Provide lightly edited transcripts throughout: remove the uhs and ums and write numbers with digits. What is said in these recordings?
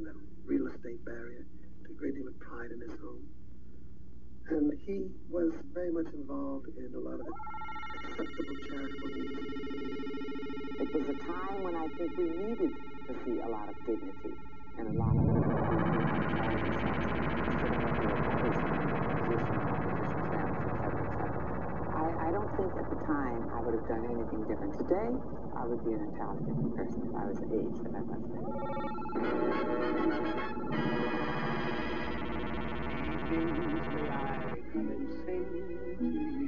from that real estate barrier, to a great deal of pride in his home. And he was very much involved in a lot of acceptable charitable needs. It was a time when I think we needed to see a lot of dignity and a lot of people I don't think at the time I would have done anything different. Today, I would be an entirely different person if I was the age that I was then. Evenings may I come and sing to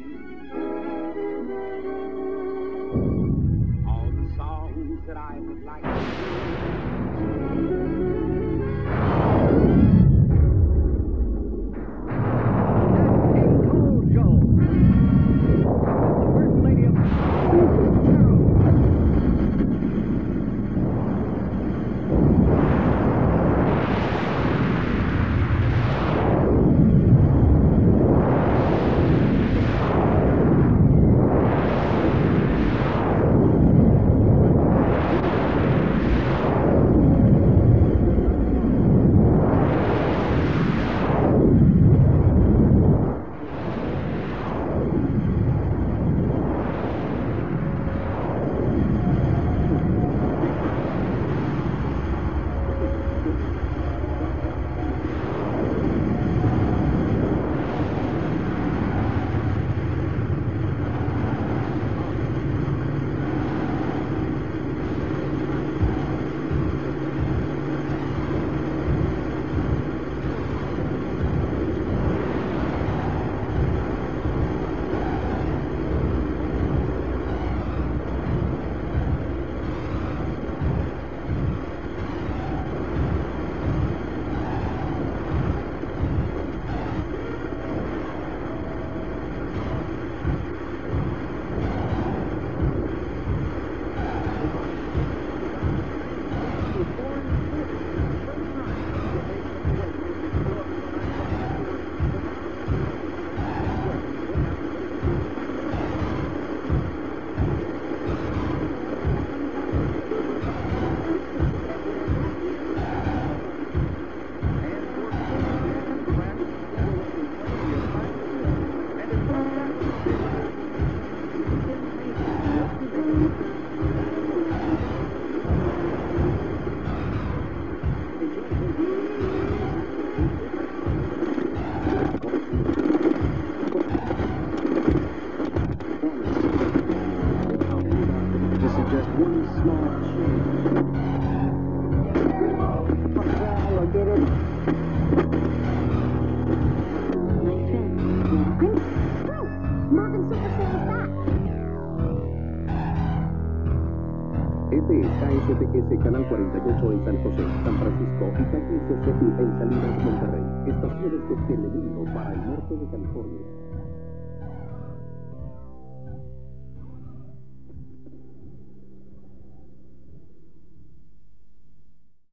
you all the songs that I would like to sing. Este es KSTS Canal 48 en San José, San Francisco y KSCI en Salinas, Monterrey. Estaciones de Telemundo para el norte de California.